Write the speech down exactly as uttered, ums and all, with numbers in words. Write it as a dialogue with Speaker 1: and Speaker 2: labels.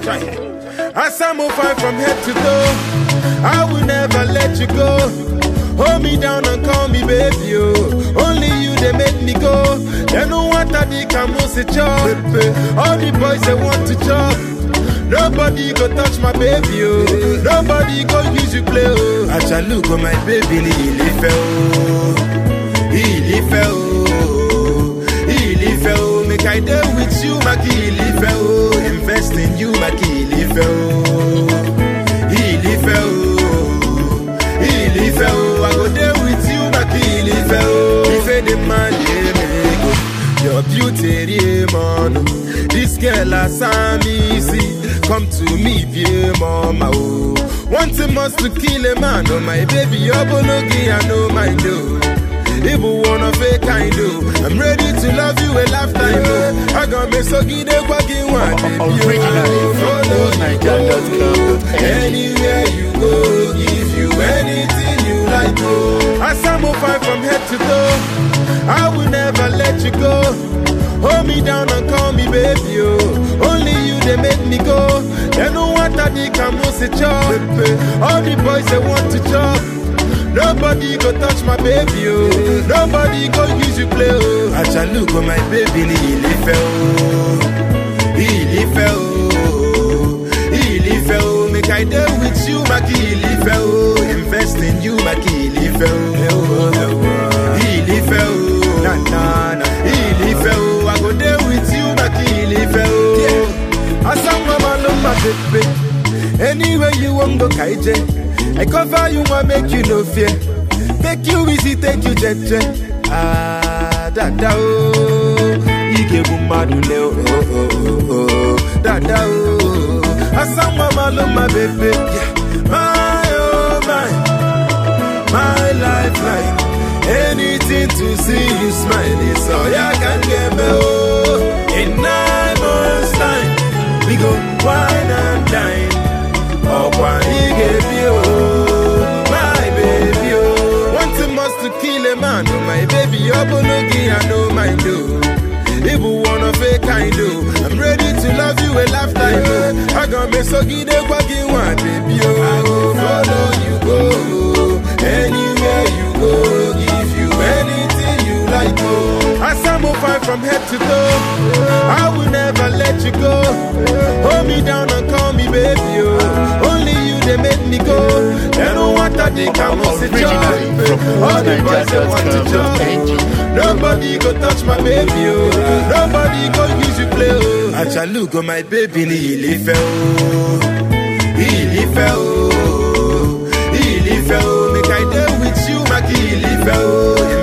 Speaker 1: As I move fight from head to toe, I will never let you go. Hold me down and call me baby, oh. Only you they make me go. They know what I did, come on, say chop. All the boys they want to chop. Nobody go touch my baby, oh. Nobody go use you play, oh. I shall look on my baby, he fell, he fell, he fell. Make I deal with you, my killie fell. Invest in you, my killie fell, he fell, he fell. I go there with you, my killie fell. If the man, your beauty, man. This girl has me see. Come to me, dear mama. Oh, one thing must to kill a man. Oh, my baby, you're bologi, I know my do. If you wanna fake, I do. I'm ready to love you a lifetime. Oh, I got me so good at walking one.
Speaker 2: Originally from old niger dot com.
Speaker 1: Anywhere you go, give you anything you like. Oh, as I move fight from head to toe, I will never let you go. Hold me down and call me baby, oh. Only you they make me go. They know what I did, come on, say chop. All the boys they want to chop. Nobody go touch my baby, oh. Nobody go use you play, oh. I shall look on my baby, he fell, he fell, he fell. Make I deal with you, my killie fell. Invest in you, my killie fell, he fell, na na na, he fell. I go there with you, my killie fell. Yeah. I sang mama love my baby. Anywhere you want go kaije. I cover you, I make you no fear. Take you easy, take you jet jet. Ah, da da oh. Ike bumadu le oh oh oh oh. Da da oh. I sang mama love my baby. Yeah. My oh my, my lifeline. Anything to see you smile is all I can get me, oh. In nine months time, we go wine and dine. Oh, why he gave you, my baby, oh. One thing must to kill a man, oh my baby, you're bologi, I know my do. If you wanna fake, I do. I'm ready to love you a lifetime, oh. I got me so good at walking one, baby, oh. I go follow you, go. Anywhere you go, give you anything you like, oh. As I move fight from head to toe, I will never let you go. Hold me down and call me baby, oh. Only you they make me go. They know what I did, come on, say chop. All the boys they want to chop. Nobody go touch my baby, oh. Nobody go use you play, oh. I shall look on my baby, he fell, he fell, he fell. Make I deal with you, my killie fell.